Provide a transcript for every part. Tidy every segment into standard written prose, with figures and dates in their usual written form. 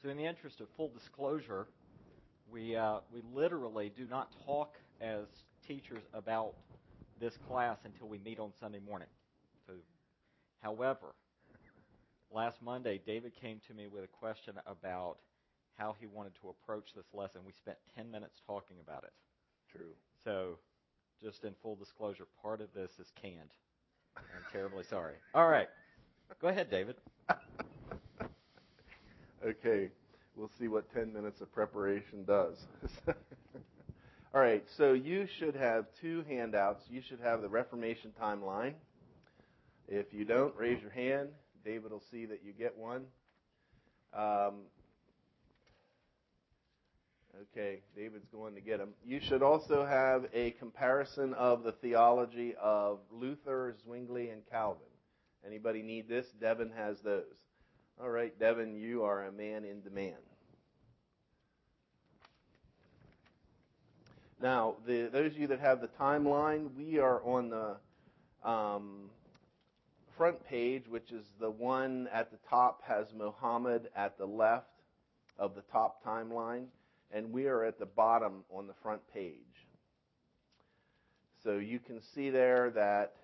So in the interest of full disclosure, we literally do not talk as teachers about this class until we meet on Sunday morning. So, however, last Monday, David came to me with a question about how he wanted to approach this lesson. We spent 10 minutes talking about it. True. So, just in full disclosure, part of this is canned. I'm terribly sorry. All right. Go ahead, David. Okay. We'll see what 10 minutes of preparation does. All right. So you should have two handouts. You should have the Reformation timeline. If you don't, raise your hand. David will see that you get one. Okay, David's going to get them. You should also have a comparison of the theology of Luther, Zwingli, and Calvin. Anybody need this? Devin has those. All right, Devin, you are a man in demand. Now, those of you that have the timeline, we are on the front page, which is the one at the top has Muhammad at the left of the top timeline, and we are at the bottom on the front page. So you can see there that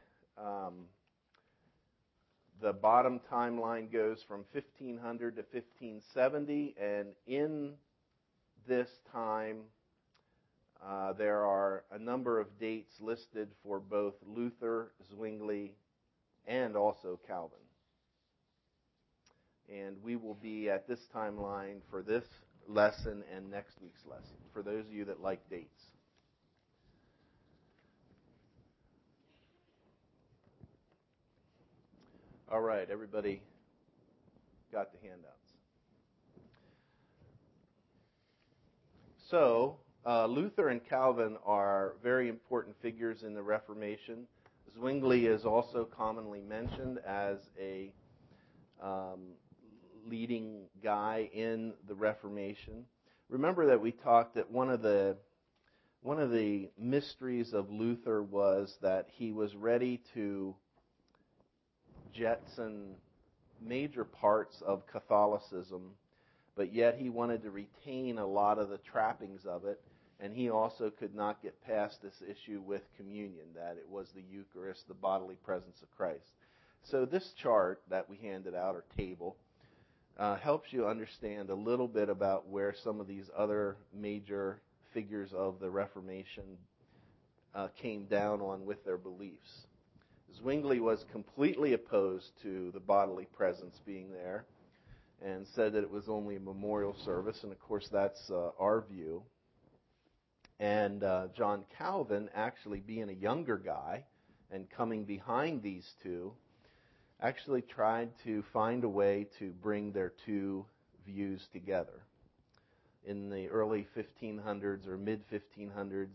the bottom timeline goes from 1500 to 1570, and in this time there are a number of dates listed for both Luther, Zwingli, and also Calvin. And we will be at this timeline for this lesson and next week's lesson, for those of you that like dates. All right, everybody got the handouts. So, Luther and Calvin are very important figures in the Reformation. Zwingli is also commonly mentioned as a leading guy in the Reformation. Remember that we talked that one of the mysteries of Luther was that he was ready to jetson major parts of Catholicism, but yet he wanted to retain a lot of the trappings of it, and he also could not get past this issue with communion, that it was the Eucharist, the bodily presence of Christ. So this chart that we handed out, or table, helps you understand a little bit about where some of these other major figures of the Reformation came down on with their beliefs. Zwingli was completely opposed to the bodily presence being there and said that it was only a memorial service, and of course that's our view. And John Calvin, actually being a younger guy and coming behind these two, actually tried to find a way to bring their two views together. In the early 1500s or mid 1500s,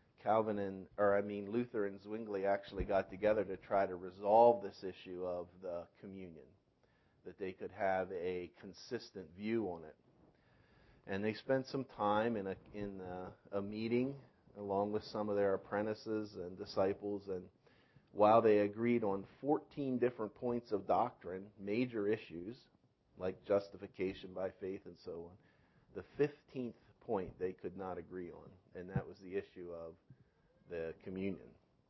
Luther and Zwingli actually got together to try to resolve this issue of the communion, that they could have a consistent view on it. And they spent some time in a meeting along with some of their apprentices and disciples, and while they agreed on 14 different points of doctrine, major issues like justification by faith and so on, the 15th point they could not agree on, and that was the issue of the communion.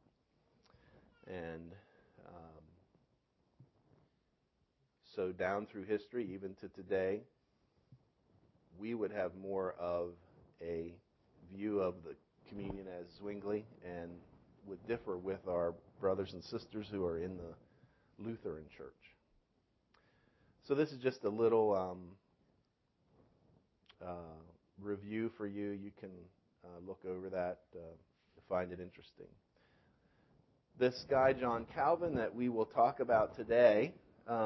And so down through history, even to today, we would have more of a view of the communion as Zwingli, and would differ with our brothers and sisters who are in the Lutheran Church. So this is just a little review for you. You can look over that to find it interesting. This guy, John Calvin, that we will talk about today,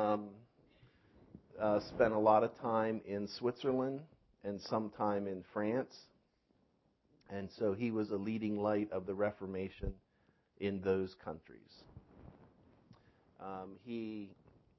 spent a lot of time in Switzerland and some time in France. And so he was a leading light of the Reformation in those countries. He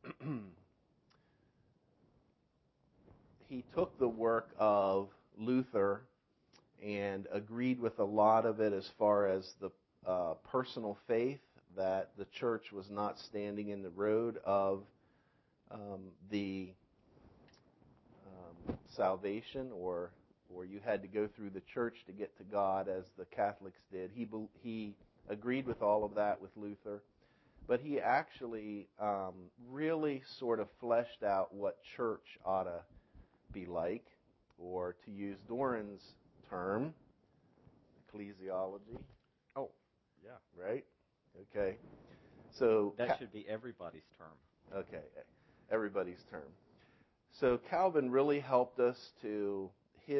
took the work of Luther and agreed with a lot of it as far as the personal faith, that the church was not standing in the road of the salvation, or you had to go through the church to get to God, as the Catholics did. He agreed with all of that with Luther, but he actually really sort of fleshed out what church ought to be like, or to use Doran's term, ecclesiology. Oh, yeah. Right? Okay. So that should be everybody's term. Okay, everybody's term. So Calvin really helped us to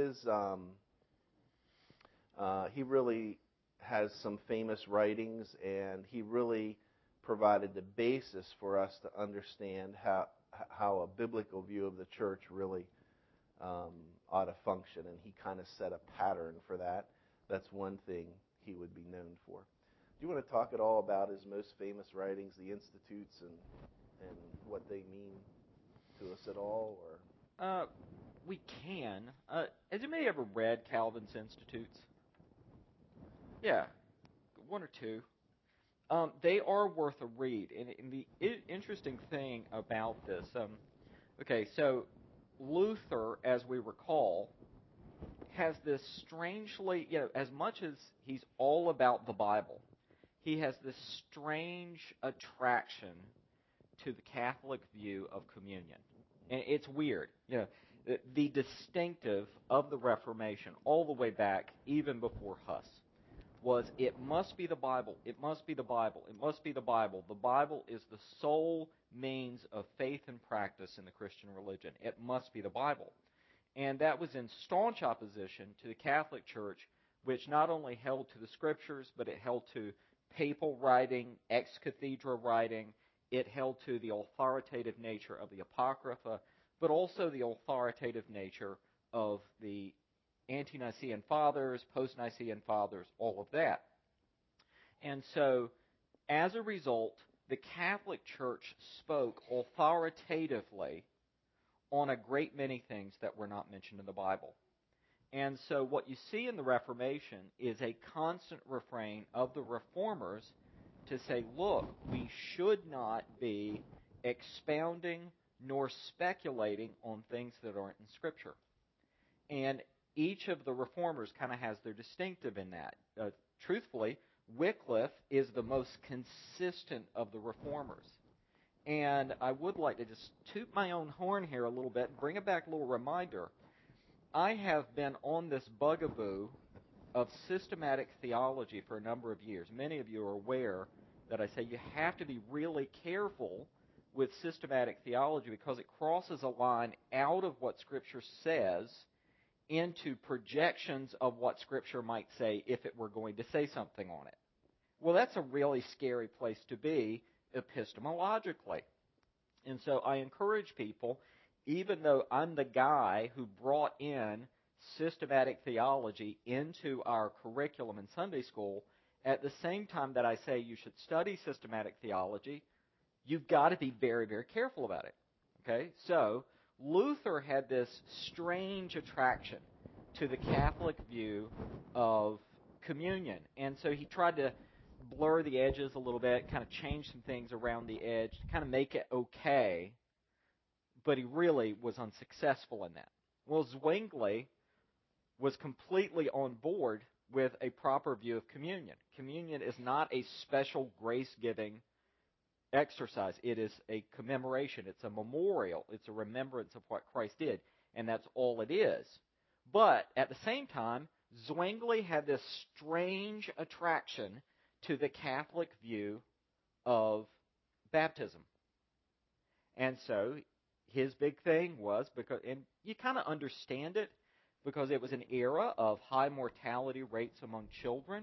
he really has some famous writings, and he really provided the basis for us to understand how a biblical view of the church really ought to function, and he kind of set a pattern for that. That's one thing he would be known for. Do you want to talk at all about his most famous writings, the Institutes, and what they mean to us at all? Or we can. Has anybody ever read Calvin's Institutes? Yeah, one or two. They are worth a read. And the interesting thing about this, okay, so Luther, as we recall, has this strangely, as much as he's all about the Bible, he has this strange attraction to the Catholic view of communion. And it's weird. The distinctive of the Reformation, all the way back, even before Huss, was it must be the Bible, it must be the Bible, it must be the Bible. The Bible is the sole means of faith and practice in the Christian religion. It must be the Bible. And that was in staunch opposition to the Catholic Church, which not only held to the Scriptures, but it held to papal writing, ex cathedra writing. It held to the authoritative nature of the Apocrypha, but also the authoritative nature of the Ante-Nicene Fathers, Post-Nicene Fathers, all of that. And so, as a result, the Catholic Church spoke authoritatively on a great many things that were not mentioned in the Bible. And so what you see in the Reformation is a constant refrain of the Reformers to say, look, we should not be expounding nor speculating on things that aren't in Scripture. And each of the Reformers kind of has their distinctive in that. Truthfully, Wycliffe is the most consistent of the Reformers. And I would like to just toot my own horn here a little bit and bring it back a little reminder. I have been on this bugaboo of systematic theology for a number of years. Many of you are aware that I say you have to be really careful with systematic theology because it crosses a line out of what Scripture says into projections of what Scripture might say if it were going to say something on it. Well, that's a really scary place to be epistemologically. And so I encourage people, even though I'm the guy who brought in systematic theology into our curriculum in Sunday school, at the same time that I say you should study systematic theology, you've got to be very, very careful about it. Okay? So, Luther had this strange attraction to the Catholic view of communion. And so he tried to blur the edges a little bit, kind of change some things around the edge, kind of make it okay, but he really was unsuccessful in that. Well, Zwingli was completely on board with a proper view of communion. Communion is not a special grace-giving exercise. It is a commemoration. It's a memorial. It's a remembrance of what Christ did, and that's all it is. But at the same time, Zwingli had this strange attraction to the Catholic view of baptism. And so his big thing was, and you kind of understand it, because it was an era of high mortality rates among children.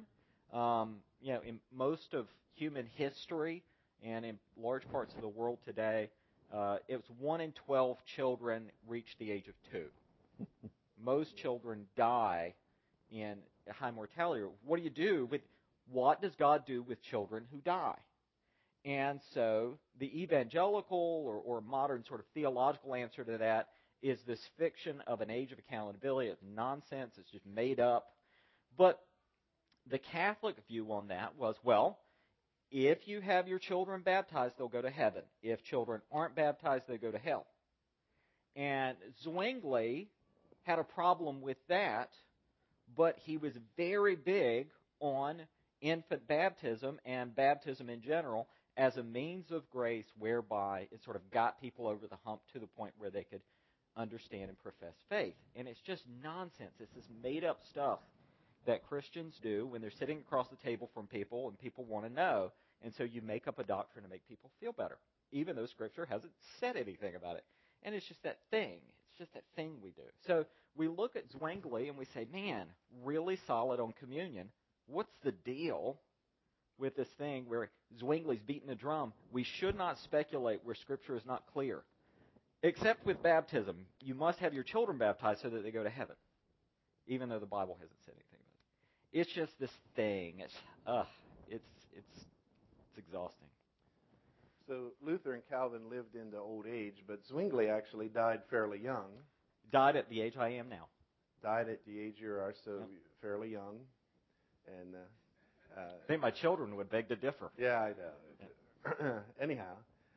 In most of human history and in large parts of the world today, it was 1 in 12 children reach the age of 2. Most children die in a high mortality rate. What does God do with children who die? And so the evangelical or modern sort of theological answer to that is this fiction of an age of accountability. It's nonsense. It's just made up. But the Catholic view on that was, well, if you have your children baptized, they'll go to heaven. If children aren't baptized, they go to hell. And Zwingli had a problem with that, but he was very big on infant baptism and baptism in general as a means of grace whereby it sort of got people over the hump to the point where they could understand and profess faith. And it's just nonsense. It's this made-up stuff that Christians do when they're sitting across the table from people and people want to know. And so you make up a doctrine to make people feel better, even though Scripture hasn't said anything about it. And it's just that thing. It's just that thing we do. So we look at Zwingli and we say, man, really solid on communion. What's the deal with this thing where Zwingli's beating the drum? We should not speculate where Scripture is not clear. Except with baptism. You must have your children baptized so that they go to heaven, even though the Bible hasn't said anything about it. It's just this thing. It's exhausting. So Luther and Calvin lived into old age, but Zwingli actually died fairly young. Died at the age I am now. Died at the age you are, so Yep. fairly young. And I think my children would beg to differ. yeah, I know. Anyhow,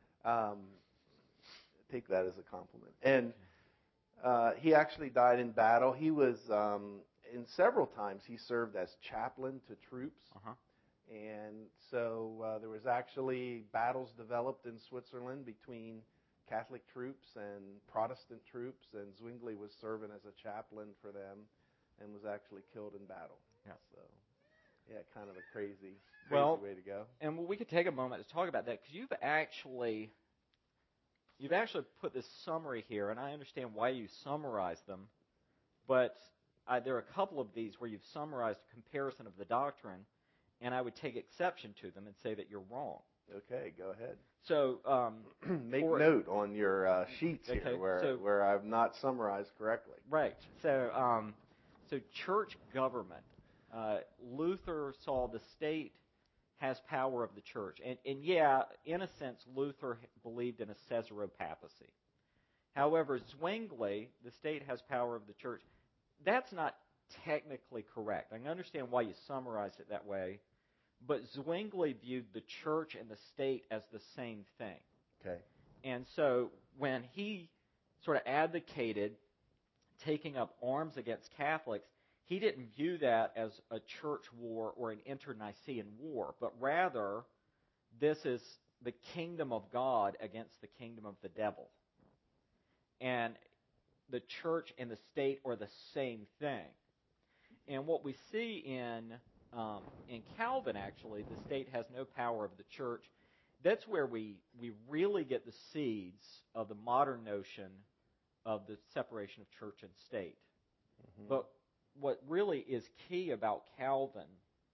take that as a compliment. And he actually died in battle. He was, in several times, he served as chaplain to troops. Uh-huh. And so there was actually battles developed in Switzerland between Catholic troops and Protestant troops, and Zwingli was serving as a chaplain for them and was actually killed in battle. Yeah. So, yeah, kind of a crazy way to go. And we could take a moment to talk about that, because you've actually put this summary here, and I understand why you summarize them, but there are a couple of these where you've summarized a comparison of the doctrine, and I would take exception to them and say that you're wrong. Okay, go ahead. So make note on your sheets here where I've not summarized correctly. Right. So church government. Luther saw the state has power of the church. And yeah, in a sense, Luther believed in a Caesaropapacy. However, Zwingli, the state has power of the church. That's not technically correct. I can understand why you summarized it that way, but Zwingli viewed the church and the state as the same thing. Okay. And so when he sort of advocated taking up arms against Catholics, he didn't view that as a church war or an internecine war, but rather this is the kingdom of God against the kingdom of the devil. And the church and the state are the same thing. And what we see in Calvin, actually, the state has no power of the church. That's where we really get the seeds of the modern notion of the separation of church and state. Mm-hmm. But what really is key about Calvin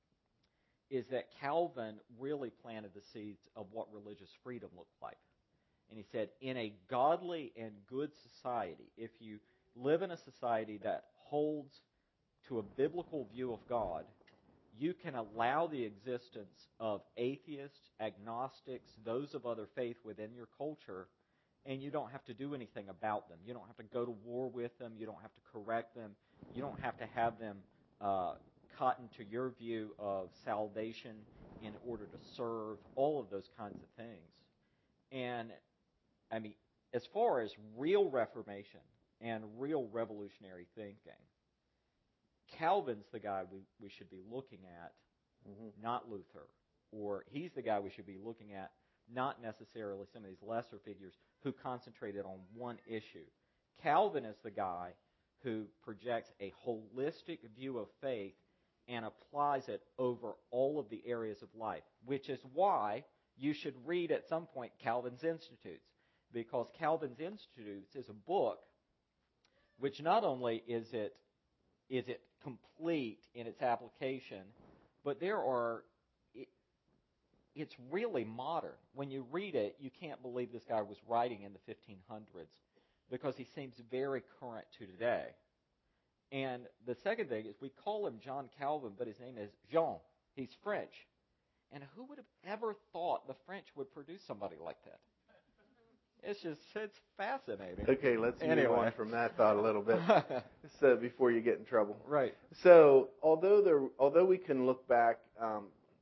is that Calvin really planted the seeds of what religious freedom looked like. And he said, in a godly and good society, if you live in a society that holds to a biblical view of God, you can allow the existence of atheists, agnostics, those of other faith within your culture, and you don't have to do anything about them. You don't have to go to war with them. You don't have to correct them. You don't have to have them cotton to your view of salvation in order to serve, all of those kinds of things. And, I mean, as far as real Reformation and real revolutionary thinking, Calvin's the guy we should be looking at, not Luther. Or he's the guy we should be looking at, not necessarily some of these lesser figures who concentrated on one issue. Calvin is the guy who projects a holistic view of faith and applies it over all of the areas of life, which is why you should read at some point Calvin's Institutes, because Calvin's Institutes is a book which not only is it complete in its application, but it's really modern. When you read it, you can't believe this guy was writing in the 1500s because he seems very current to today. And the second thing is we call him John Calvin, but his name is Jean. He's French. And who would have ever thought the French would produce somebody like that? It's fascinating. Okay, let's move on from that thought a little bit before you get in trouble. Right. So, although we can look back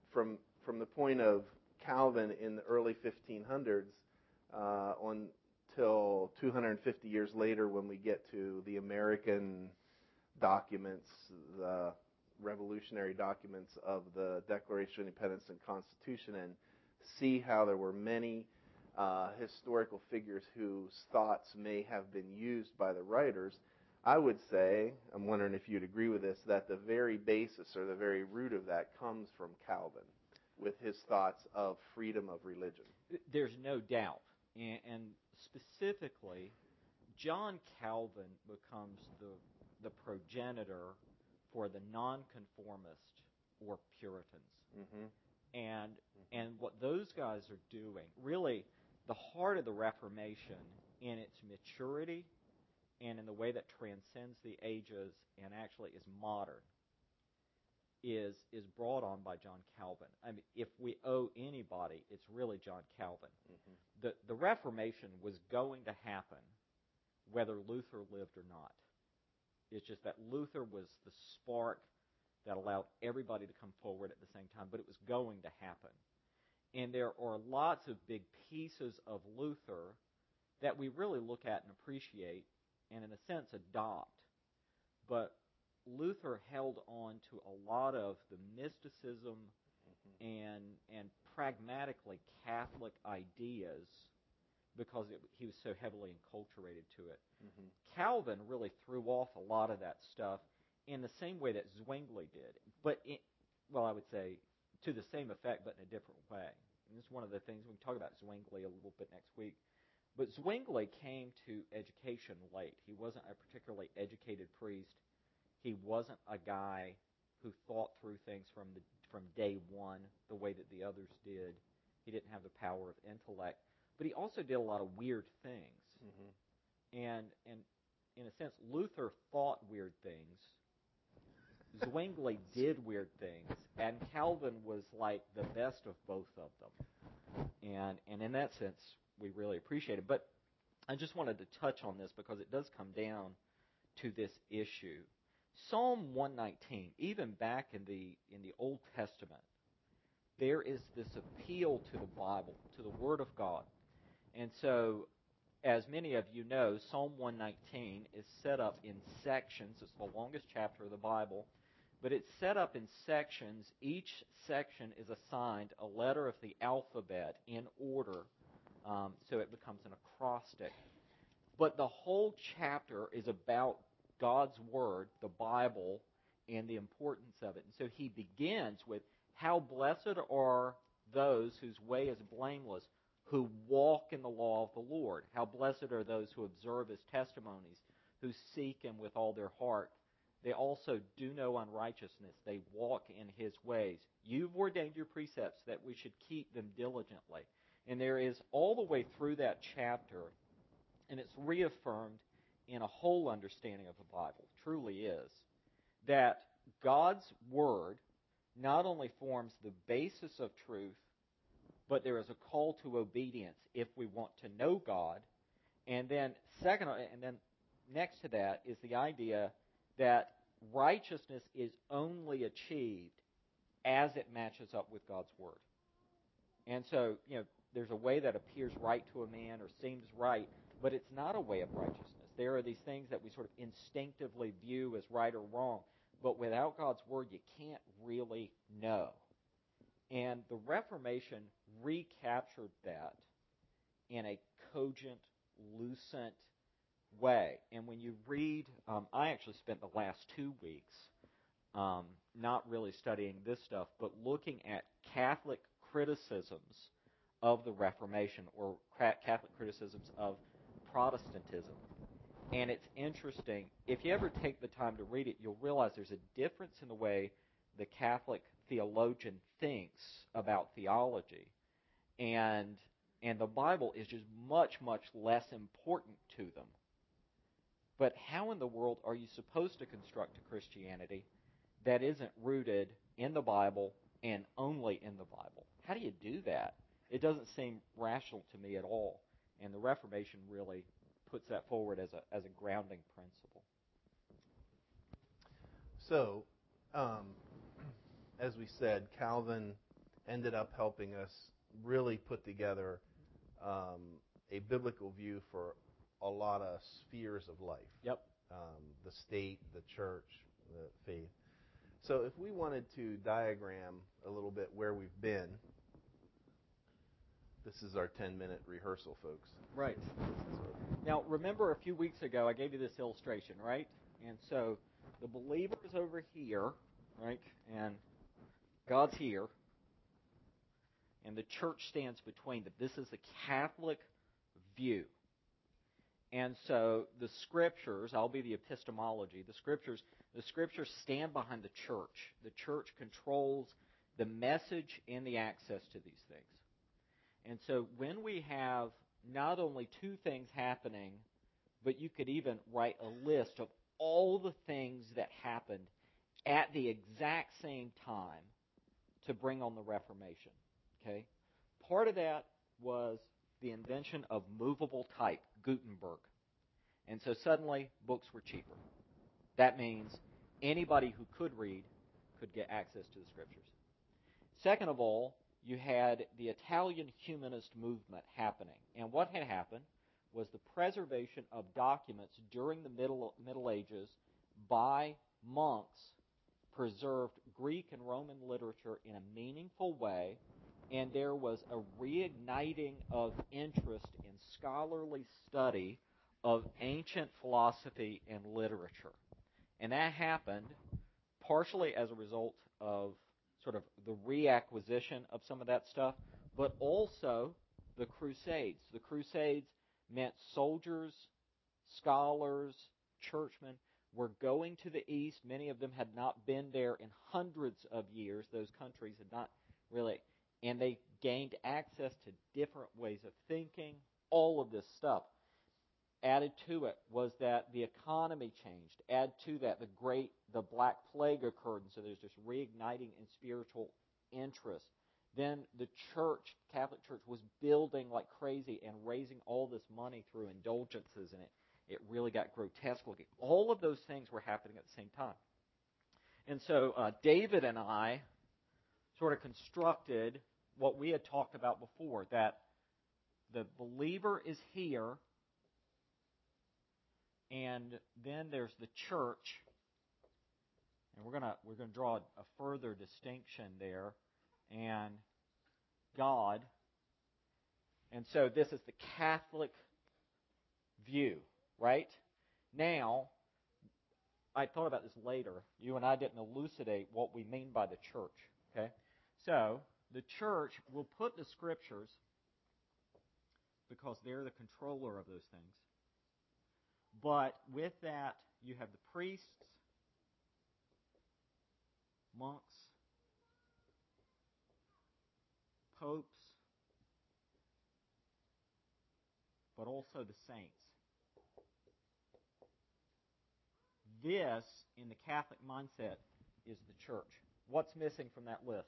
from the point of Calvin in the early 1500s until 250 years later when we get to the American documents, the revolutionary documents of the Declaration of Independence and Constitution, and see how there were many historical figures whose thoughts may have been used by the writers. I would say, I'm wondering if you'd agree with this, that the very basis or the very root of that comes from Calvin with his thoughts of freedom of religion. There's no doubt. And specifically, John Calvin becomes the progenitor for the nonconformist or Puritans. Mm-hmm. And what those guys are doing, really, the heart of the Reformation in its maturity and in the way that transcends the ages and actually is modern, is brought on by John Calvin. I mean, if we owe anybody, it's really John Calvin. Mm-hmm. The Reformation was going to happen whether Luther lived or not. It's just that Luther was the spark that allowed everybody to come forward at the same time, but it was going to happen. And there are lots of big pieces of Luther that we really look at and appreciate and, in a sense, adopt. But Luther held on to a lot of the mysticism and pragmatically Catholic ideas because he was so heavily enculturated to it. Mm-hmm. Calvin really threw off a lot of that stuff in the same way that Zwingli did. But, I would say to the same effect, but in a different way. And this is one of the things we can talk about Zwingli a little bit next week. But Zwingli came to education late. He wasn't a particularly educated priest. He wasn't a guy who thought through things from day one the way that the others did. He didn't have the power of intellect. But he also did a lot of weird things. Mm-hmm. And in a sense, Luther thought weird things. Zwingli did weird things. And Calvin was like the best of both of them. And in that sense, we really appreciate it. But I just wanted to touch on this because it does come down to this issue. Psalm 119, even back in the Old Testament, there is this appeal to the Bible, to the Word of God. And so, as many of you know, Psalm 119 is set up in sections. It's the longest chapter of the Bible. But it's set up in sections. Each section is assigned a letter of the alphabet in order, so it becomes an acrostic. But the whole chapter is about God's Word, the Bible, and the importance of it. And so he begins with, how blessed are those whose way is blameless, who walk in the law of the Lord. How blessed are those who observe his testimonies, who seek him with all their heart. They also do no unrighteousness. They walk in his ways. You've ordained your precepts that we should keep them diligently. And there is all the way through that chapter, and it's reaffirmed in a whole understanding of the Bible, truly is, that God's Word not only forms the basis of truth, but there is a call to obedience if we want to know God. And then next to that is the idea that righteousness is only achieved as it matches up with God's Word. And so, there's a way that appears right to a man or seems right, but it's not a way of righteousness. There are these things that we sort of instinctively view as right or wrong, but without God's Word, you can't really know. And the Reformation recaptured that in a cogent, lucent way. And when you read, I actually spent the last 2 weeks not really studying this stuff, but looking at Catholic criticisms of the Reformation or Catholic criticisms of Protestantism. And it's interesting. If you ever take the time to read it, you'll realize there's a difference in the way the Catholic theologian thinks about theology. And the Bible is just much, much less important to them. But how in the world are you supposed to construct a Christianity that isn't rooted in the Bible and only in the Bible? How do you do that? It doesn't seem rational to me at all. And the Reformation really puts that forward as a grounding principle. So, as we said, Calvin ended up helping us really put together a biblical view for a lot of spheres of life. Yep. The state, the church, the faith. So if we wanted to diagram a little bit where we've been, this is our 10-minute rehearsal, folks. Right. Now, remember a few weeks ago I gave you this illustration, right? And so the believer's over here, right? And God's here. And the church stands between them. This is the Catholic view. And so the Scriptures, I'll be the epistemology, the Scriptures stand behind the church. The church controls the message and the access to these things. And so when we have not only two things happening, but you could even write a list of all the things that happened at the exact same time to bring on the Reformation. Okay? Part of that was the invention of movable type, Gutenberg. And so suddenly books were cheaper. That means anybody who could read could get access to the Scriptures. Second of all, you had the Italian humanist movement happening. And what had happened was the preservation of documents during the Middle Ages by monks preserved Greek and Roman literature in a meaningful way, and there was a reigniting of interest in scholarly study of ancient philosophy and literature. And that happened partially as a result of sort of the reacquisition of some of that stuff, but also the Crusades. The Crusades meant soldiers, scholars, churchmen were going to the East. Many of them had not been there in hundreds of years. Those countries had not really, and they gained access to different ways of thinking, all of this stuff. Added to it was that the economy changed. Add to that the Black Plague occurred, and so there's this reigniting in spiritual interest. Then the church, Catholic Church, was building like crazy and raising all this money through indulgences, and it really got grotesque looking. All of those things were happening at the same time. And so David and I sort of constructed what we had talked about before, that the believer is here, and then there's the church, and we're gonna draw a further distinction there, and God. And so this is the Catholic view, right? Now, I thought about this later. You and I didn't elucidate what we mean by the church, okay? So the church will put the Scriptures, because they're the controller of those things. But with that, you have the priests, monks, popes, but also the saints. This, in the Catholic mindset, is the church. What's missing from that list?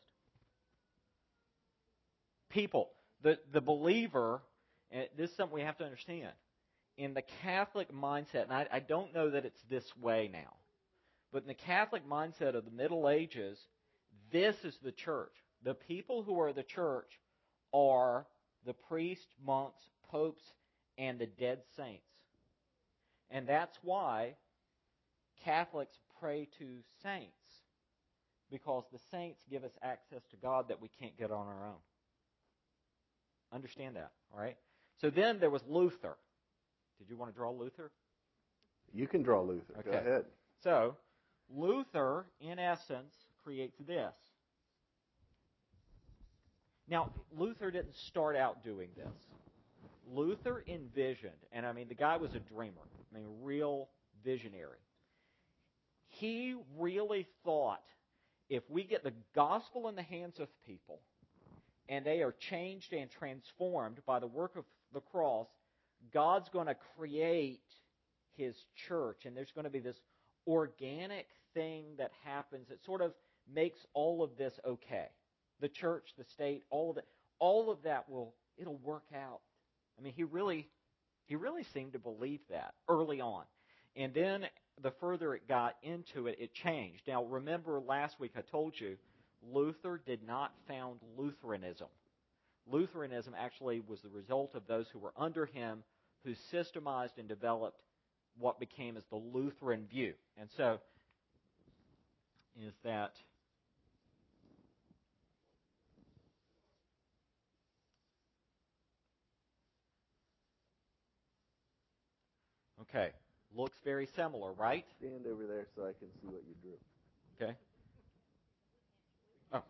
People. The believer, and this is something we have to understand. In the Catholic mindset, and I don't know that it's this way now, but in the Catholic mindset of the Middle Ages, this is the church. The people who are the church are the priests, monks, popes, and the dead saints. And that's why Catholics pray to saints, because the saints give us access to God that we can't get on our own. Understand that, all right? So then there was Luther. Did you want to draw Luther? You can draw Luther. Okay. Go ahead. So Luther, in essence, creates this. Now, Luther didn't start out doing this. Luther envisioned, and I mean, the guy was a dreamer, I mean, real visionary. He really thought, if we get the gospel in the hands of people, and they are changed and transformed by the work of the cross, God's going to create His church, and there's going to be this organic thing that happens that sort of makes all of this okay. The church, the state, all of that it'll work out. I mean, he really seemed to believe that early on. And then the further it got into it, it changed. Now, remember last week I told you, Luther did not found Lutheranism. Lutheranism actually was the result of those who were under him, who systemized and developed what became as the Lutheran view. And so, is that okay? Looks very similar, right? Stand over there so I can see what you drew. Okay. Oh.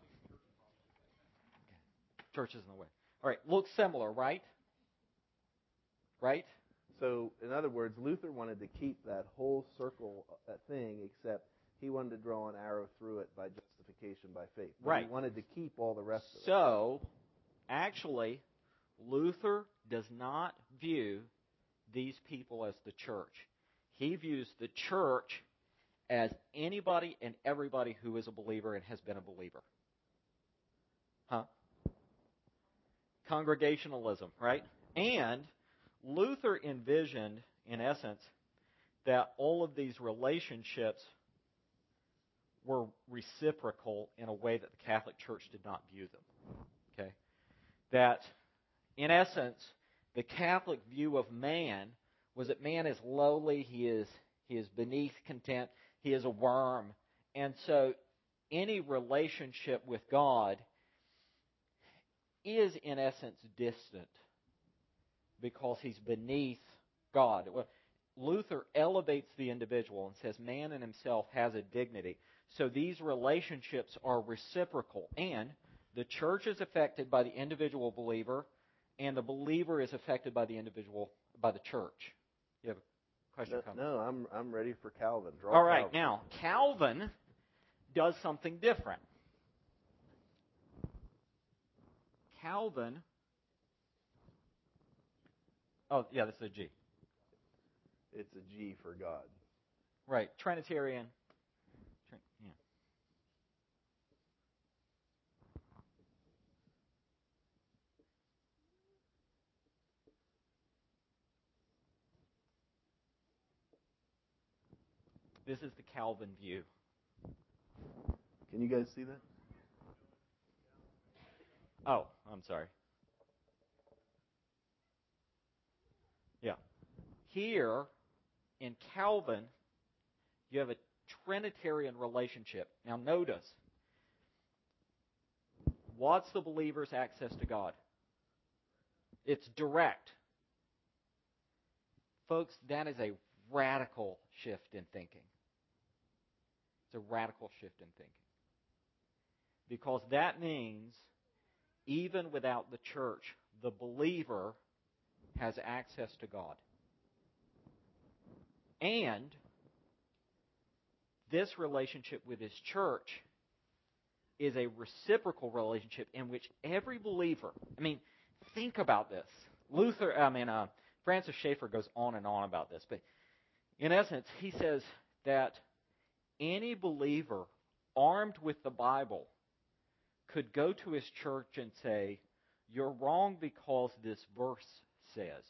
Church is in the way. All right. Looks similar, right? Right? So, in other words, Luther wanted to keep that whole circle thing, except he wanted to draw an arrow through it by justification by faith. But Right. He wanted to keep all the rest of it. So, actually, Luther does not view these people as the church. He views the church as anybody and everybody who is a believer and has been a believer. Huh? Congregationalism, right? And Luther envisioned, in essence, that all of these relationships were reciprocal in a way that the Catholic Church did not view them. Okay? That, in essence, the Catholic view of man was that man is lowly, he is beneath contempt, he is a worm. And so any relationship with God is, in essence, distant because he's beneath God. Luther elevates the individual and says man in himself has a dignity. So these relationships are reciprocal, and the church is affected by the individual believer, and the believer is affected by the church. You have a question? No, I'm ready for Calvin. All right, now Calvin does something different. Calvin. Oh, yeah, this is a G. It's a G for God. Right, Trinitarian. Yeah. This is the Calvin view. Can you guys see that? Oh, I'm sorry. Yeah. Here, in Calvin, you have a Trinitarian relationship. Now notice, what's the believer's access to God? It's direct. Folks, that is a radical shift in thinking. It's a radical shift in thinking. Because that means, even without the church, the believer has access to God. And this relationship with his church is a reciprocal relationship in which every believer, think about this. Francis Schaeffer goes on and on about this, but in essence, he says that any believer armed with the Bible could go to his church and say, "You're wrong because this verse says."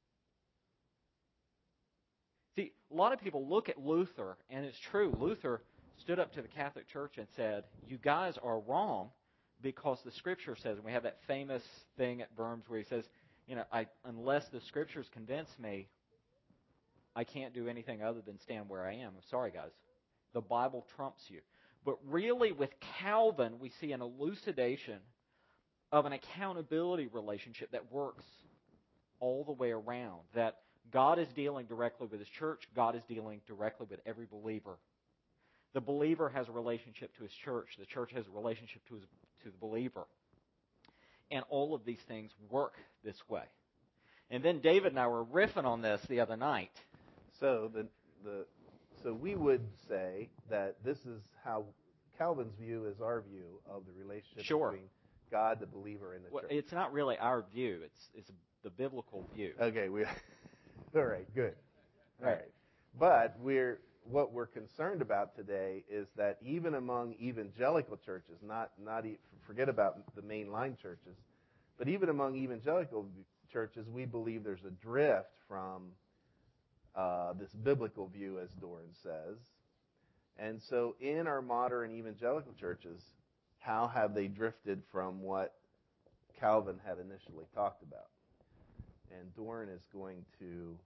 See, a lot of people look at Luther, and it's true, Luther stood up to the Catholic Church and said, "You guys are wrong because the Scripture says," and we have that famous thing at Worms where he says, unless the Scriptures convince me, I can't do anything other than stand where I am. I'm sorry, guys. The Bible trumps you. But really, with Calvin, we see an elucidation of an accountability relationship that works all the way around. That God is dealing directly with His church. God is dealing directly with every believer. The believer has a relationship to his church. The church has a relationship to the believer. And all of these things work this way. And then David and I were riffing on this the other night. So so we would say that this is how Calvin's view is our view of the relationship between God, the believer, and the church. It's not really our view. It's the biblical view. Okay, all right, good. All right. But what we're concerned about today is that even among evangelical churches, forget about the mainline churches, but even among evangelical churches, we believe there's a drift from this biblical view, as Doran says. And so in our modern evangelical churches, how have they drifted from what Calvin had initially talked about. And Doran is going to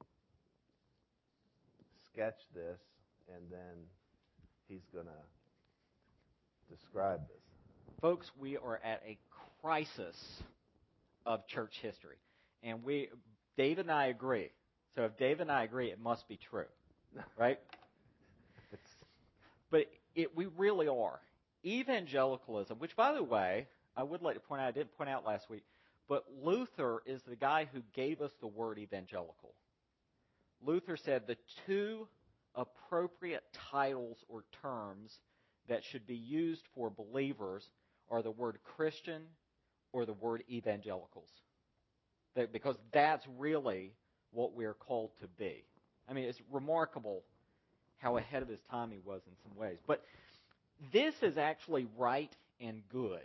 sketch this, and then he's going to describe this. Folks, we are at a crisis of church history. And David and I agree. So if David and I agree, it must be true. Right? But we really are. Evangelicalism, which, by the way, I would like to point out, I didn't point out last week, but Luther is the guy who gave us the word evangelical. Luther said the two appropriate titles or terms that should be used for believers are the word Christian or the word evangelicals. Because that's really what we're called to be. I mean, it's remarkable how ahead of his time he was in some ways. But this is actually right and good.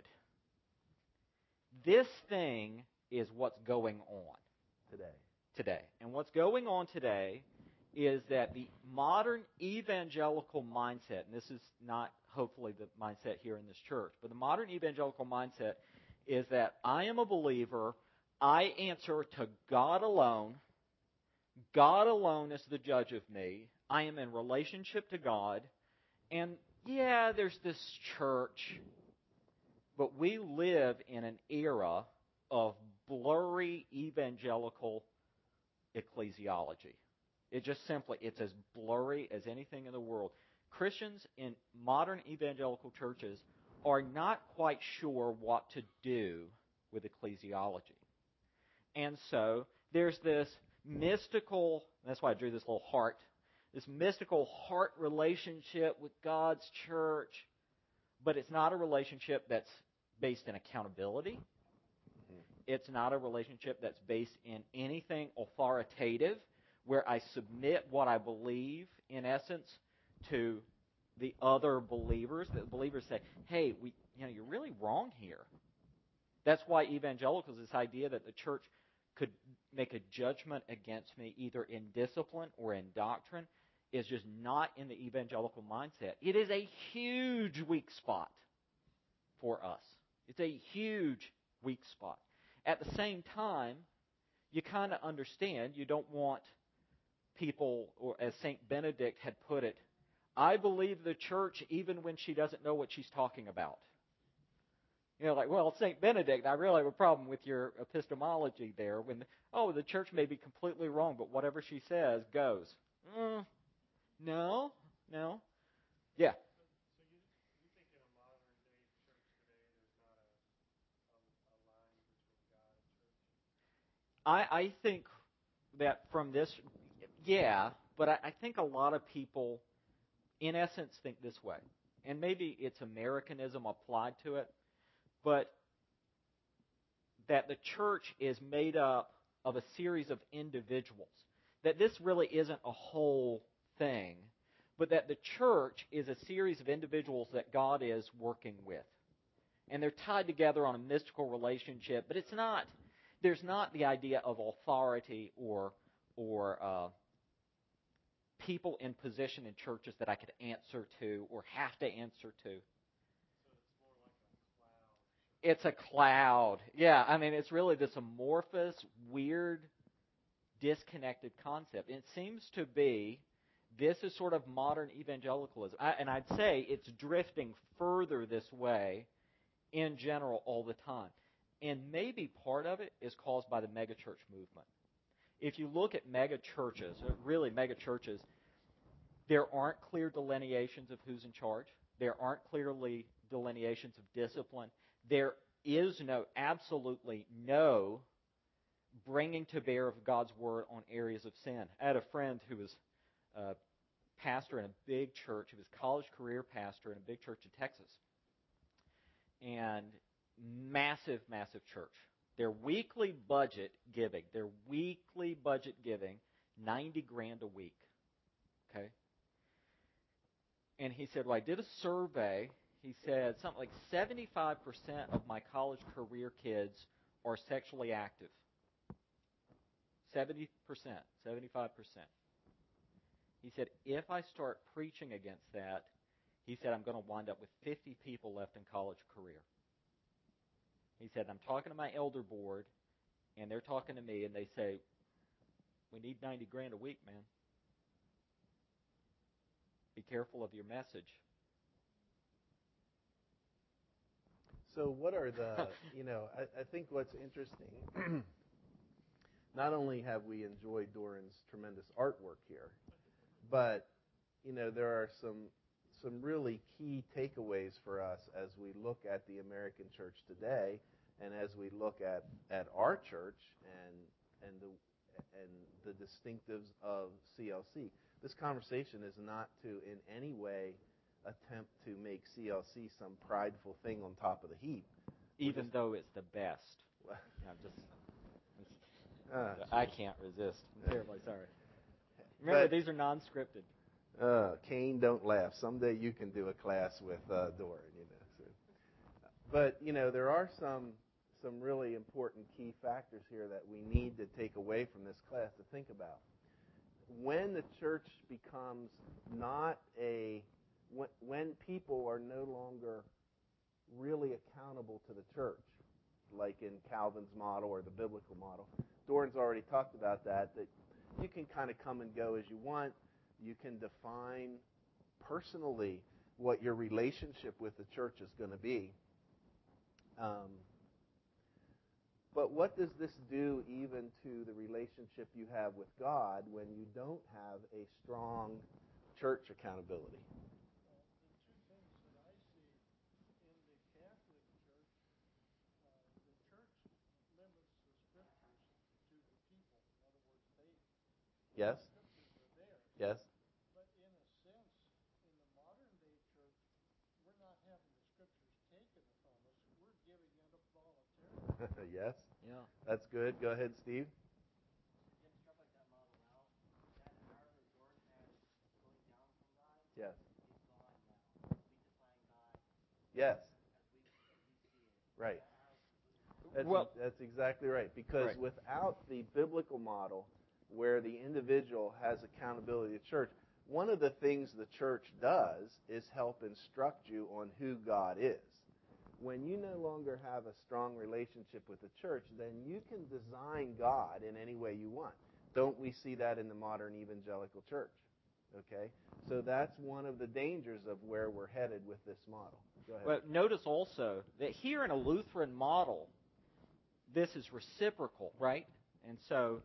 This thing is what's going on today. And what's going on today is that the modern evangelical mindset, and this is not hopefully the mindset here in this church, but the modern evangelical mindset is that I am a believer, I answer to God alone. God alone is the judge of me. I am in relationship to God. And yeah, there's this church, but we live in an era of blurry evangelical ecclesiology. It's as blurry as anything in the world. Christians in modern evangelical churches are not quite sure what to do with ecclesiology. And so there's this mystical, that's why I drew this little heart, this mystical heart relationship with God's church, but it's not a relationship that's based in accountability. It's not a relationship that's based in anything authoritative, where I submit what I believe, in essence, to the other believers. The believers say, hey, you're really wrong here. That's why evangelicals, this idea that the church could make a judgment against me either in discipline or in doctrine, is just not in the evangelical mindset. It is a huge weak spot for us. It's a huge weak spot. At the same time, you kind of understand, you don't want people, or as St. Benedict had put it, I believe the church even when she doesn't know what she's talking about. Well, St. Benedict, I really have a problem with your epistemology there. The church may be completely wrong, but whatever she says goes. No. Yeah. So you think in a modern day church today there's not a line between God and church? I think that from this, but I think a lot of people, in essence, think this way. And maybe it's Americanism applied to it, but that the church is made up of a series of individuals. That this really isn't a whole thing, but that the church is a series of individuals that God is working with. And they're tied together on a mystical relationship, but there's not the idea of authority or people in position in churches that I could answer to or have to answer to. It's a cloud. Yeah, I mean, it's really this amorphous, weird, disconnected concept. And it seems to be, this is sort of modern evangelicalism. And I'd say it's drifting further this way in general all the time. And maybe part of it is caused by the megachurch movement. If you look at megachurches, really megachurches, there aren't clear delineations of who's in charge. There aren't clearly delineations of discipline. There is absolutely no bringing to bear of God's Word on areas of sin. I had a friend who was a pastor in a big church. He was a college career pastor in a big church in Texas. And massive, massive church. Their weekly budget giving, $90,000 a week. Okay? And he said, I did a survey. He said something like 75% of my college career kids are sexually active. 70%, 75%. He said, if I start preaching against that, he said, I'm going to wind up with 50 people left in college career. He said, I'm talking to my elder board, and they're talking to me, and they say, we need $90,000 a week, man. Be careful of your message. So what are the, I think what's interesting, not only have we enjoyed Doran's tremendous artwork here, but, there are some really key takeaways for us as we look at the American church today and as we look at our church and the distinctives of CLC. This conversation is not to in any way attempt to make CLC some prideful thing on top of the heap. Even though it's the best. I can't resist. I'm terribly sorry. Remember, these are non-scripted. Cain, don't laugh. Someday you can do a class with Doran, So. But, there are some really important key factors here that we need to take away from this class to think about. When the church becomes not when people are no longer really accountable to the church, like in Calvin's model or the biblical model, Doran's already talked about that you can kind of come and go as you want. You can define personally what your relationship with the church is going to be. But what does this do even to the relationship you have with God when you don't have a strong church accountability? Well, the two things that I see in the Catholic Church, the church limits the scriptures to the people. In other words, Yes. the scriptures are there. Yes. But in a sense, in the modern day church, we're not having the scriptures taken from us. We're giving it up voluntarily. Yes. Yeah. That's good. Go ahead, Steve. Get stuff like that model now. That arrow that Jordan has going down from God Yes. is gone now. We define God Yes. as we see it. Right. That arrow's That's exactly right. Because without the biblical model where the individual has accountability to church, one of the things the church does is help instruct you on who God is. When you no longer have a strong relationship with the church, then you can design God in any way you want. Don't we see that in the modern evangelical church? Okay? So that's one of the dangers of where we're headed with this model. Go ahead. But notice also that here in a Lutheran model, this is reciprocal, right? And so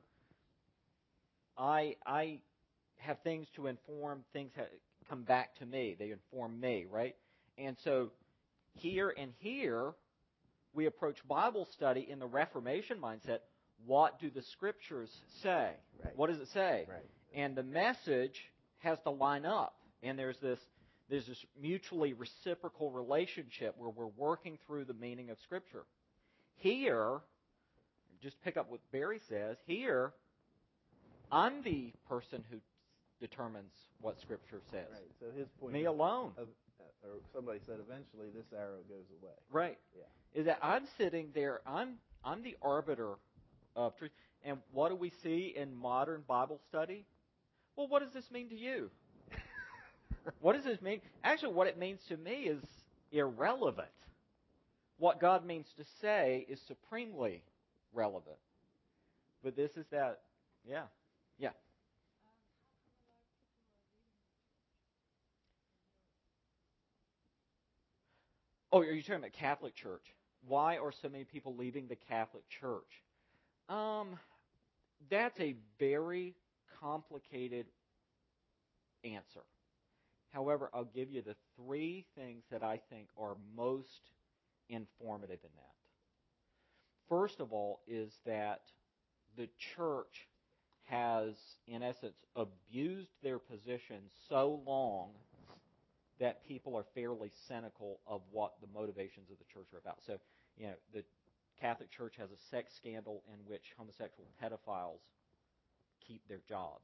I have things to inform, things come back to me. They inform me, right? And so here, we approach Bible study in the Reformation mindset. What do the Scriptures say? Right. What does it say? Right. And the message has to line up. And there's this mutually reciprocal relationship where we're working through the meaning of Scripture. Here, just pick up what Barry says, here, I'm the person who determines what Scripture says. Right. So his point Me alone. Or somebody said eventually this arrow goes away. Right. Yeah. Is that I'm sitting there, I'm the arbiter of truth. And what do we see in modern Bible study? Well, what does this mean to you? What does this mean? Actually, what it means to me is irrelevant. What God means to say is supremely relevant. But this is that, yeah. Oh, are you talking about Catholic Church? Why are so many people leaving the Catholic Church? That's a very complicated answer. However, I'll give you the three things that I think are most informative in that. First of all is that the church has, in essence, abused their position so long that people are fairly cynical of what the motivations of the church are about. So, the Catholic Church has a sex scandal in which homosexual pedophiles keep their jobs.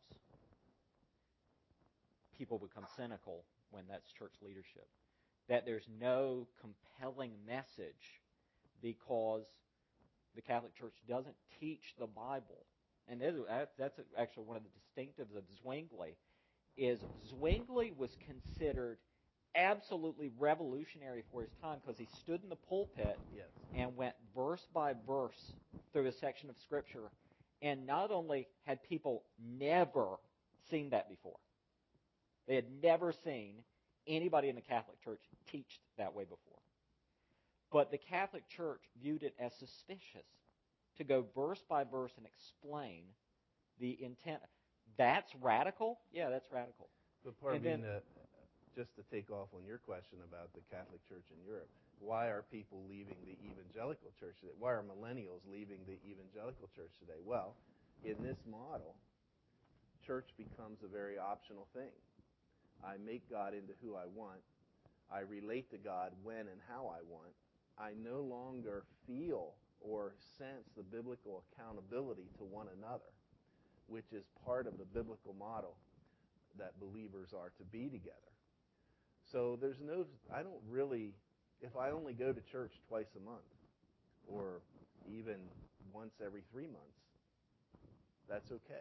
People become cynical when that's church leadership. That there's no compelling message because the Catholic Church doesn't teach the Bible. And that's actually one of the distinctives of Zwingli, is Zwingli was considered absolutely revolutionary for his time because he stood in the pulpit Yes. and went verse by verse through a section of Scripture. And not only had people never seen that before, they had never seen anybody in the Catholic Church teach that way before. But the Catholic Church viewed it as suspicious to go verse by verse and explain the intent. That's radical? Yeah, that's radical. But just to take off on your question about the Catholic Church in Europe, why are people leaving the evangelical church today? Why are millennials leaving the evangelical church today? Well, in this model, church becomes a very optional thing. I make God into who I want. I relate to God when and how I want. I no longer feel or sense the biblical accountability to one another, which is part of the biblical model that believers are to be together. So I don't really, if I only go to church twice a month or even once every 3 months, that's okay.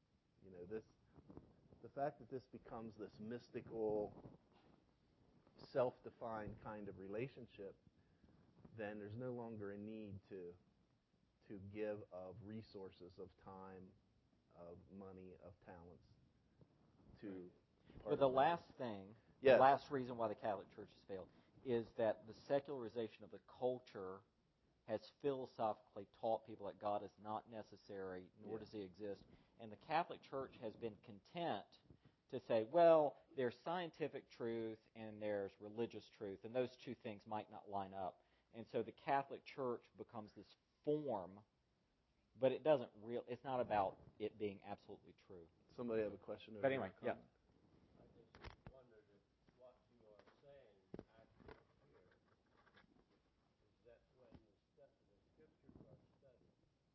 The fact that this becomes this mystical, self-defined kind of relationship, then there's no longer a need to give of resources, of time, of money, of talents to. But the last thing, yes. the last reason why the Catholic Church has failed is that the secularization of the culture has philosophically taught people that God is not necessary, nor does He exist. And the Catholic Church has been content to say, well, there's scientific truth and there's religious truth, and those two things might not line up. And so the Catholic Church becomes this form, but it's not about it being absolutely true. Somebody have a question over But anyway, there? yeah. I just wondered if what you are saying actually here is that when the scriptures are studied,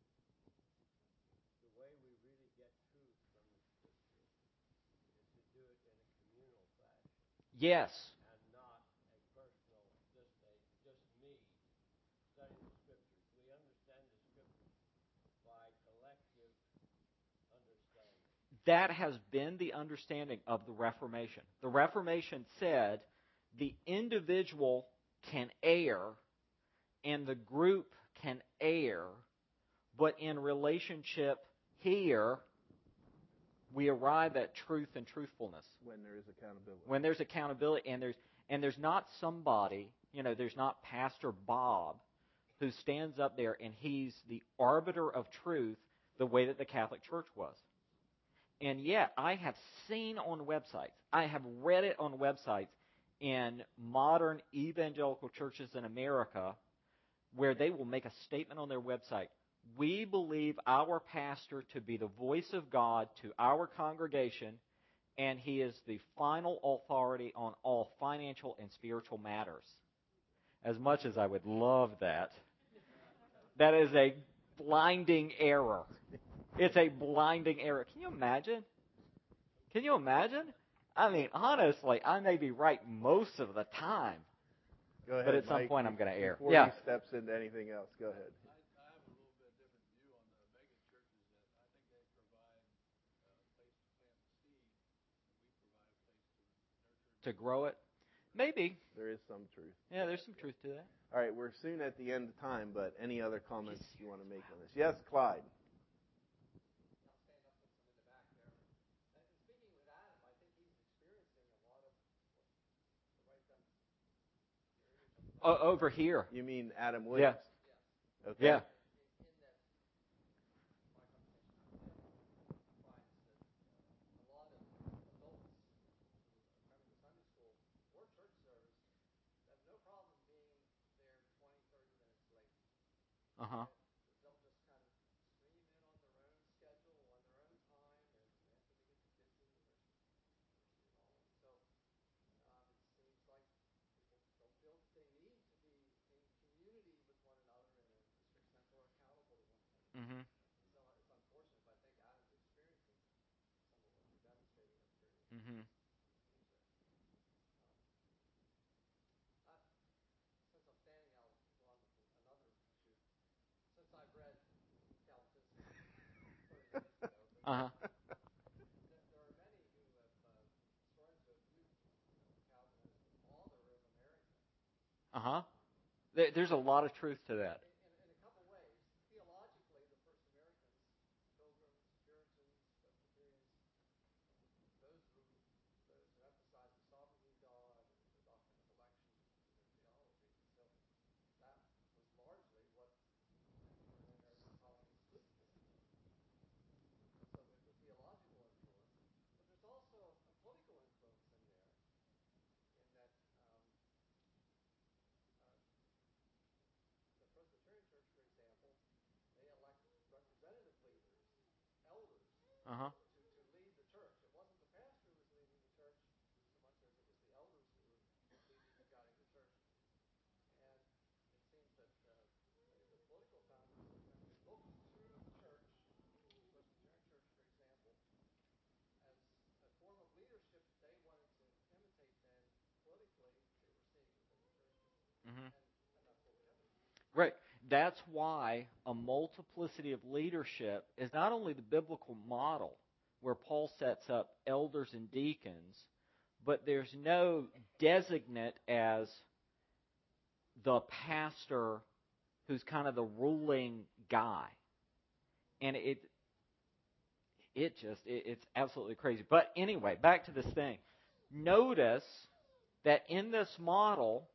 the way we really get truth from the scriptures is to do it in a communal fashion. Yes. And not a personal, just me studying the scriptures. We understand the scriptures by collective understanding. That has been the understanding of the Reformation. The Reformation said the individual can err and the group can err, but in relationship here, we arrive at truth and truthfulness. When there is accountability. When there's accountability, and there's not somebody, there's not Pastor Bob who stands up there and he's the arbiter of truth the way that the Catholic Church was. And yet, I have seen on websites, I have read it on websites in modern evangelical churches in America where they will make a statement on their website. We believe our pastor to be the voice of God to our congregation, and he is the final authority on all financial and spiritual matters. As much as I would love that, that is a blinding error. It's a blinding error. Can you imagine? Can you imagine? I mean, honestly, I may be right most of the time. Go ahead, But at some Mike, point I'm going to err. Before Yeah. he steps into anything else, go ahead. I have a little bit different view on the mega churches. That I think they provide a place to plant the seed, and we provide a place to nurture. To grow it? Maybe. There is some truth. Yeah, there's some truth to that. All right, we're soon at the end of time, but any other comments you want to make on this? Yes, Clyde. I'll stand up since I'm in the back there. And speaking with Adam, I think he's experiencing a lot of the right that's Over here. You mean Adam Williams? yes. Okay. Yeah. In that my conversation with him finds that a lot of adults who are coming to Sunday school or church service have no problem being there 20, 30 minutes late. Uh-huh. They'll just kind of stream in on their own schedule, on their own time, and after they get the kids in the nursery and all. And so it seems like people don't feel that they need to be in community with one another in a strict sense or accountable to one another. Mm-hmm. So it's unfortunate, but I think Adam's experiencing some of what you're demonstrating up here. Mm-hmm. Since I'm standing, I'll go on with another issue. Since I've read Calvinism 30 years ago, Uh-huh. there are many who have historians who have viewed Calvinism There's a lot of truth to that. In a couple ways. Theologically, the first Americans, Pilgrims, Puritans, Presbyterians, those who emphasized the sovereignty of God and the doctrine of election in their theology. So that was largely what the American colonies stood for. So there's a theological influence, but there's also a political influence in there, in that uh, the Presbyterian Church, for example, they elect representative leaders, elders, Uh-huh. to lead the church. It wasn't the pastor who was leading the church so much as it was the elders who were leading and guiding the church. And it seems that many of the political founders, when they looked to the church, the Presbyterian Church, for example, as a form of leadership that they wanted to imitate, then politically they were seeing within the churches. Mm-hmm. And that's what we have. Right. That's why a multiplicity of leadership is not only the biblical model where Paul sets up elders and deacons, but there's no designate as the pastor who's kind of the ruling guy. And it's absolutely crazy. But anyway, back to this thing. Notice that in this model,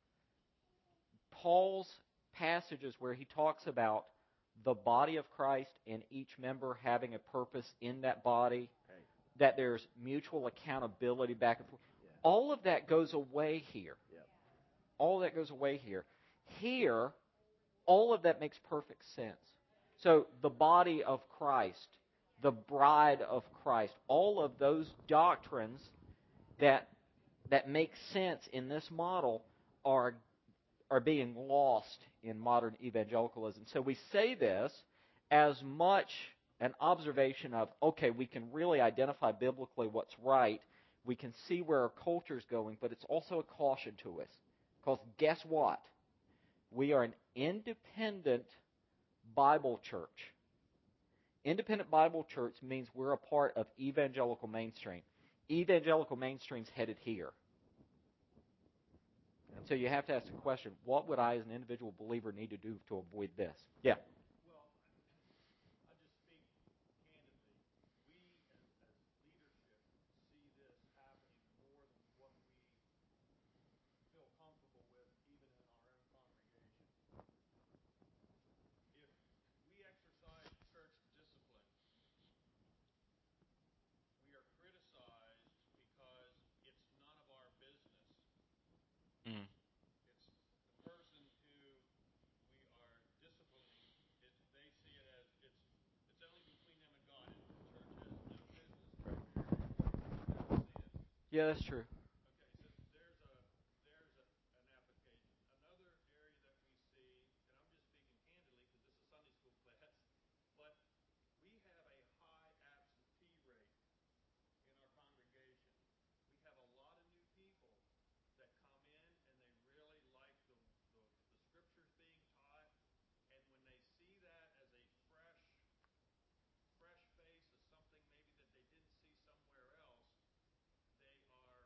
Paul's passages where he talks about the body of Christ and each member having a purpose in that body, Right. that there's mutual accountability back and forth. Yeah. All of that goes away here. Yep. All of that goes away here. Here, all of that makes perfect sense. So the body of Christ, the bride of Christ, all of those doctrines that make sense in this model are being lost in modern evangelicalism. So we say this as much an observation of, okay, we can really identify biblically what's right. We can see where our culture is going, but it's also a caution to us. Because guess what? We are an independent Bible church. Independent Bible church means we're a part of evangelical mainstream. Evangelical mainstream's headed here. And so you have to ask the question, what would I as an individual believer need to do to avoid this? Yeah. Well, I just speak candidly. We, as leadership, see this happening more than what we feel comfortable with, even in our own congregation. If we exercise church discipline, we are criticized because it's none of our business. Mm. It's the person who we are disciplining. They see it as it's only between them and God. The church has no business interfering. See it. Yeah, that's true. Okay, so there's an application. Another area that we see, and I'm just speaking candidly because this is Sunday school class, but we have a high absentee rate in our congregation. We have a lot of new people that come in and they really like the scriptures being taught, and when they see that as a fresh face, as something maybe that they didn't see somewhere else, they are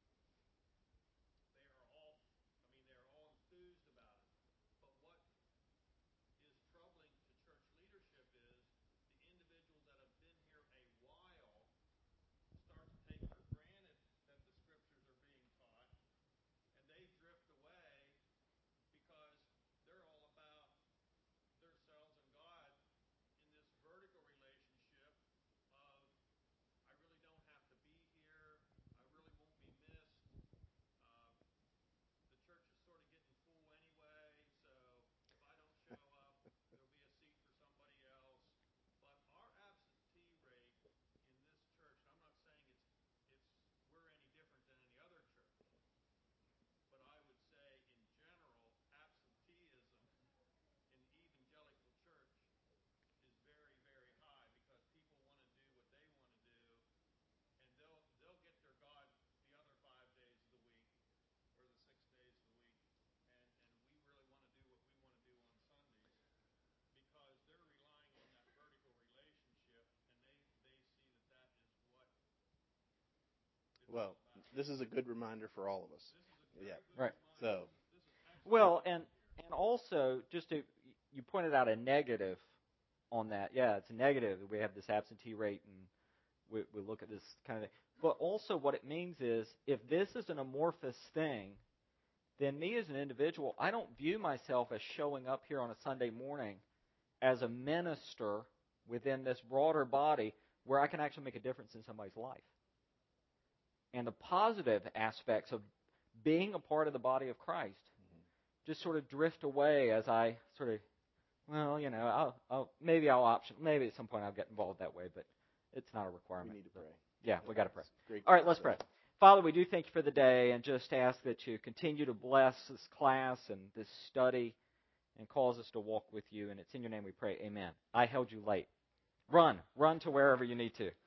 they are all they're all enthused about it. But what is troubling to church leadership is the individuals that have been here a while start to take for granted that the scriptures are being taught, and they drift away because they're all about themselves and God in this vertical relationship of, I really don't have to be here, I really won't be missed. Uh, the church is sort of getting full anyway, so if I don't show up, there'll be a seat for somebody else. But our absentee rate in this church, and I'm not saying we're any different than any other church, but I would say in general, absenteeism in the evangelical church is very, very high because people want to do what they want to do, and they'll get their God the other 5 days of the week or the 6 days of the week, and we really want to do what we want to do on Sundays because they're relying on that vertical relationship, and they see that is what it's Well, all about. this is a good reminder for all of us. This is a very Yeah. good Right. reminder. So, This is excellent. Well, and And also, you pointed out a negative on that. Yeah, it's a negative. We have this absentee rate, and we look at this kind of thing. But also what it means is, if this is an amorphous thing, then me as an individual, I don't view myself as showing up here on a Sunday morning as a minister within this broader body where I can actually make a difference in somebody's life. And the positive aspects of being a part of the body of Christ just sort of drift away as I sort of, maybe at some point I'll get involved that way, but it's not a requirement. We need to pray. Yeah, we got to pray. Great. All right, let's pray. Father, we do thank you for the day and just ask that you continue to bless this class and this study and cause us to walk with you. And it's in your name we pray. Amen. I held you late. Run to wherever you need to.